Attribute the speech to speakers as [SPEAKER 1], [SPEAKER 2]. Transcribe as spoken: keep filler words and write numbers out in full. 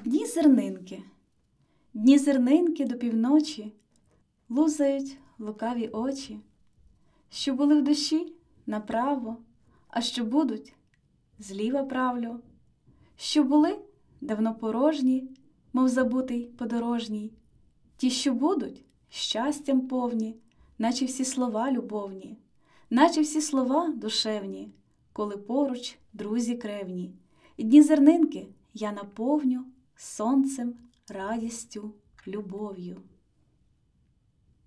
[SPEAKER 1] Дні зернинки, дні зернинки до півночі лузають лукаві очі, що були в душі направо, а що будуть зліва правлю, що були давно порожні, мов забутий подорожній, ті, що будуть щастям повні, наче всі слова любовні, наче всі слова душевні, коли поруч друзі кревні. І дні зернинки я наповню сонцем, радістю, любов'ю.